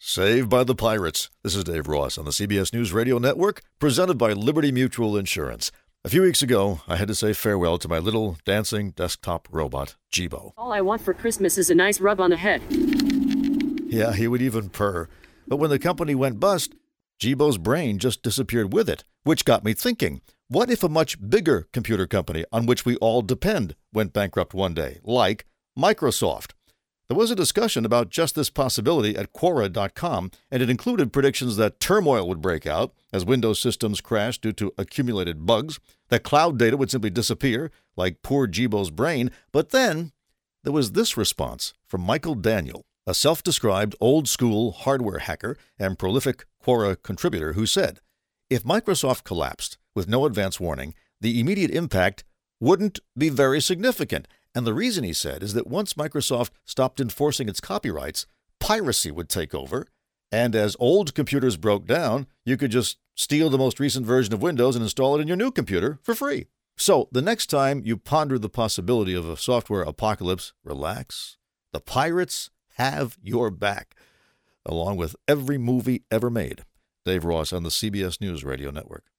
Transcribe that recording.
Saved by the Pirates. This is Dave Ross on the CBS News Radio Network, presented by Liberty Mutual Insurance. A few weeks ago, I had to say farewell to my little dancing desktop robot, Jibo. All I want for Christmas is a nice rub on the head. Yeah, he would even purr. But when the company went bust, Jibo's brain just disappeared with it, which got me thinking, what if a much bigger computer company on which we all depend went bankrupt one day, like Microsoft? There was a discussion about just this possibility at Quora.com, and it included predictions that turmoil would break out as Windows systems crashed due to accumulated bugs, that cloud data would simply disappear, like poor Jibo's brain. But then there was this response from Michael Daniel, a self-described old-school hardware hacker and prolific Quora contributor, who said, if Microsoft collapsed with no advance warning, the immediate impact wouldn't be very significant. And the reason, he said, is that once Microsoft stopped enforcing its copyrights, piracy would take over. And as old computers broke down, you could just steal the most recent version of Windows and install it in your new computer for free. So the next time you ponder the possibility of a software apocalypse, relax. The pirates have your back, along with every movie ever made. Dave Ross on the CBS News Radio Network.